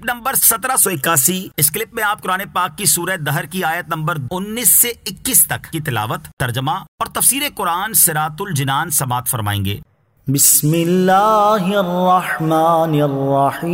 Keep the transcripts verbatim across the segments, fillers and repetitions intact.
Number سترہ سو اکاسی. اس clip میں آپ قرآن پاک کی سورہ دہر کی آیت نمبر انیس سے اکیس تک کی تلاوت، ترجمہ اور تفسیر قرآن صراط الجنان سماعت فرمائیں گے. بسم اللہ الرحمن الرحیم.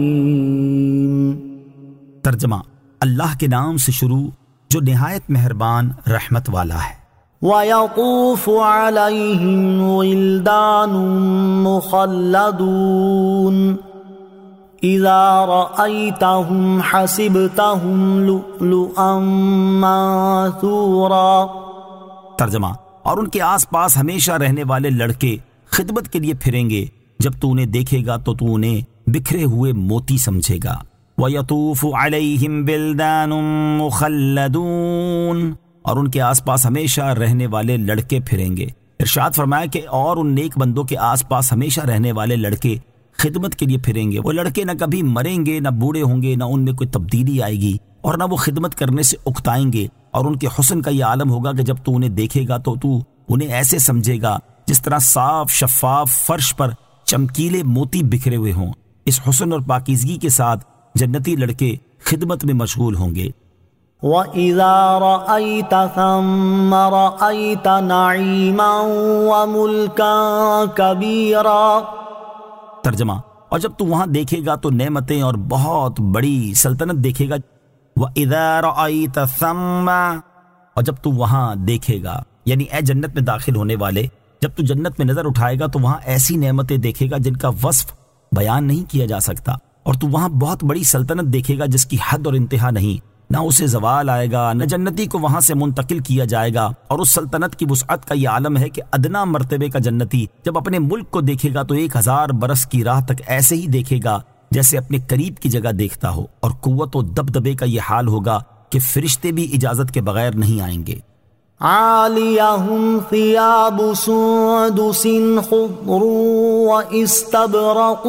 ترجمہ: اللہ کے نام سے شروع جو نہایت مہربان رحمت والا ہے. وَيَطُوفُ عَلَيْهِمْ وِلْدَانٌ مُخَلَّدُونَ إِذَا رَأَيْتَهُمْ حَسِبْتَهُمْ لُؤْلُؤًا مَّنثُورًا. ترجمہ: اور ان کے آس پاس ہمیشہ رہنے والے لڑکے خدمت کے لیے پھریں گے، جب تو انہیں دیکھے گا تو تو انہیں بکھرے ہوئے موتی سمجھے گا. وَيَطُوفُ عَلَيْهِمْ بِلْدَانٌ مُخَلَّدُونَ، اور ان کے آس پاس ہمیشہ رہنے والے لڑکے پھریں گے. ارشاد فرمایا کہ اور ان نیک بندوں کے آس پاس ہمیشہ رہنے والے لڑکے خدمت کے لیے پھریں گے. وہ لڑکے نہ کبھی مریں گے، نہ بوڑھے ہوں گے، نہ ان میں کوئی تبدیلی آئے گی، اور نہ وہ خدمت کرنے سے اکتائیں گے. اور ان کے حسن کا یہ عالم ہوگا کہ جب تو انہیں دیکھے گا تو تو انہیں ایسے سمجھے گا جس طرح صاف شفاف فرش پر چمکیلے موتی بکھرے ہوئے ہوں. اس حسن اور پاکیزگی کے ساتھ جنتی لڑکے خدمت میں مشغول ہوں گے. وَإِذَا رَأَيْتَ ثَمَّ رَأَيْتَ نَعِيمًا وَمُلْكًا كَبِيرًا. ترجمہ: اور جب تو وہاں دیکھے گا تو نعمتیں اور بہت بڑی سلطنت دیکھے گا. وَإِذَا رَأَيْتَ ثَمَّ، اور جب تو وہاں دیکھے گا، یعنی اے جنت میں داخل ہونے والے، جب تو جنت میں نظر اٹھائے گا تو وہاں ایسی نعمتیں دیکھے گا جن کا وصف بیان نہیں کیا جا سکتا. اور تو وہاں بہت بڑی سلطنت دیکھے گا جس کی حد اور انتہا نہیں، نہ اسے زوال آئے گا، نہ جنتی کو وہاں سے منتقل کیا جائے گا. اور اس سلطنت کی وسعت کا یہ عالم ہے کہ ادنا مرتبے کا جنتی جب اپنے ملک کو دیکھے گا تو ایک ہزار برس کی راہ تک ایسے ہی دیکھے گا جیسے اپنے قریب کی جگہ دیکھتا ہو. اور قوت و دبدبے کا یہ حال ہوگا کہ فرشتے بھی اجازت کے بغیر نہیں آئیں گے. عَالِيَهُمْ ثِيَابُ سُندُسٍ خُضْرٌ وَإِسْتَبْرَقٌ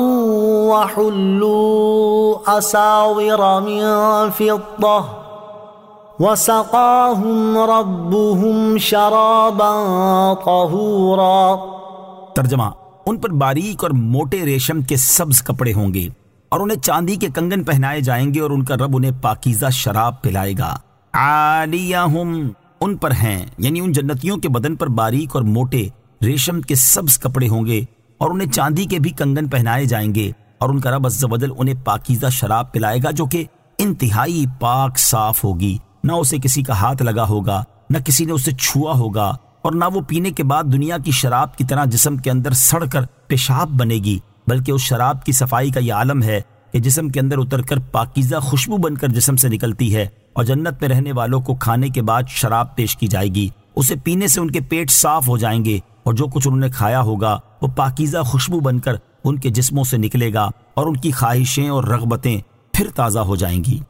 وَحُلُّوا أَسَاوِرَ مِن فِضَّةٍ وَسَقَاهُمْ رَبُّهُمْ شَرَابًا طَهُورًا. ترجمہ: ان پر باریک اور موٹے ریشم کے سبز کپڑے ہوں گے، اور انہیں چاندی کے کنگن پہنائے جائیں گے، اور ان کا رب انہیں پاکیزہ شراب پلائے گا. عالیہم، ان پر ہیں، یعنی ان جنتیوں کے بدن پر باریک اور موٹے ریشم کے سبز کپڑے ہوں گے، اور انہیں چاندی کے بھی کنگن پہنائے جائیں گے، اور ان کا رب عز و جل انہیں پاکیزہ شراب پلائے گا جو کہ انتہائی پاک صاف ہوگی. نہ اسے کسی کا ہاتھ لگا ہوگا، نہ کسی نے اسے چھوا ہوگا، اور نہ وہ پینے کے بعد دنیا کی شراب کی طرح جسم کے اندر سڑ کر پیشاب بنے گی، بلکہ اس شراب کی صفائی کا یہ عالم ہے کہ جسم کے اندر اتر کر پاکیزہ خوشبو بن کر جسم سے نکلتی ہے. اور جنت میں رہنے والوں کو کھانے کے بعد شراب پیش کی جائے گی، اسے پینے سے ان کے پیٹ صاف ہو جائیں گے، اور جو کچھ انہوں نے کھایا ہوگا وہ پاکیزہ خوشبو بن کر ان کے جسموں سے نکلے گا، اور ان کی خواہشیں اور رغبتیں پھر تازہ ہو جائیں گی.